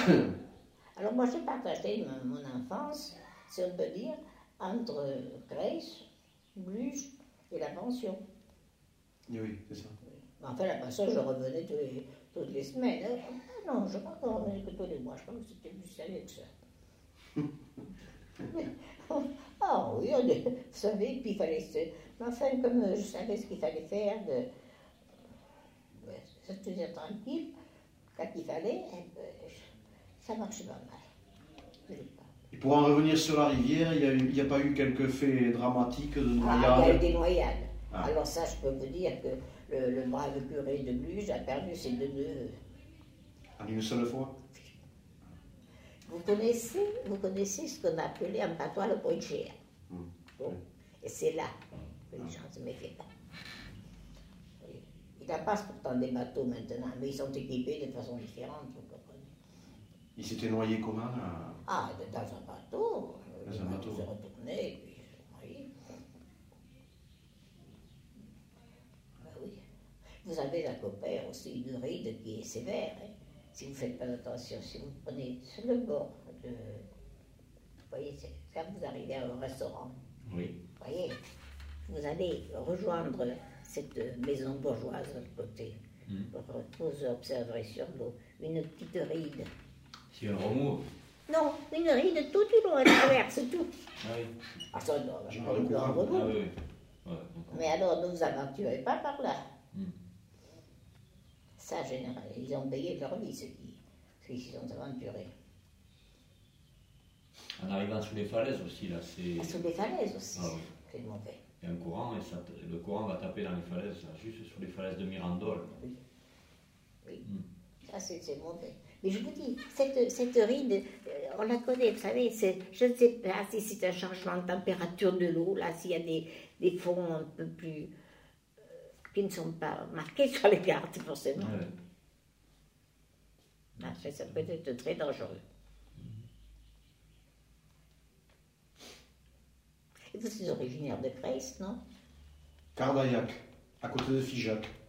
Alors moi j'ai partagé mon enfance, si on peut dire, entre Grace, Bluge et la pension. Oui, c'est ça. Enfin, la pension, je revenais toutes les semaines. Ah non, je crois qu'on revenait que tous les mois. Je crois que c'était plus sérieux que ça. Ah oui, vous savez, puis il fallait mais enfin, comme je savais ce qu'il fallait faire, se tenir tranquille, quand il fallait, ça marchait pas mal. Et pour en revenir sur la rivière, il n'y a pas eu quelques faits dramatiques de noyades? Ah, il y a eu des noyades. Ah. Alors ça, je peux vous dire que le brave curé de Bluge a perdu ses deux neveux. En une seule fois? Vous connaissez ce qu'on appelait en patois le poichier. Bon. Et c'est là que les gens se méfient pas. Il en passe pourtant des bateaux maintenant, mais ils sont équipés de façon différente, vous comprenez. Il s'était noyé comment là? Ah, dans un bateau. Dans un bateau. Se retourner, et puis oui. Ben oui. Vous avez la copère aussi, une ride qui est sévère. Hein. Si vous ne faites pas attention, si vous prenez sur le bord de... Vous voyez, quand vous arrivez au restaurant, oui. Vous voyez, vous allez rejoindre cette maison bourgeoise de l'autre côté. Vous observerez sur l'eau une petite ride. C'est un remous? Non, une ride tout du long, elle traverse tout. Ah oui. Ah, ça, non, Je pas parle une de courant. grande roue. Ah oui. Ouais, Mais alors, ne vous aventurez pas par là. Mm. Ça, général, ils ont payé leur vie, ceux qui s'y sont aventurés. En arrivant sous les falaises aussi, là, c'est... Ah, sous les falaises aussi, Ah oui. c'est mauvais. Il y a un courant et le courant va taper dans les falaises, là, juste sur les falaises de Mirandole. Oui, oui. Ça c'est mauvais. Mais je vous dis, cette ride, on la connaît, vous savez, je ne sais pas si c'est un changement de température de l'eau, là, s'il y a des fonds un peu plus... qui ne sont pas marqués sur les cartes, forcément. Ouais. Ah, ça peut être très dangereux. Et vous êtes originaire de Grace, non? Cardaillac, à côté de Figeac.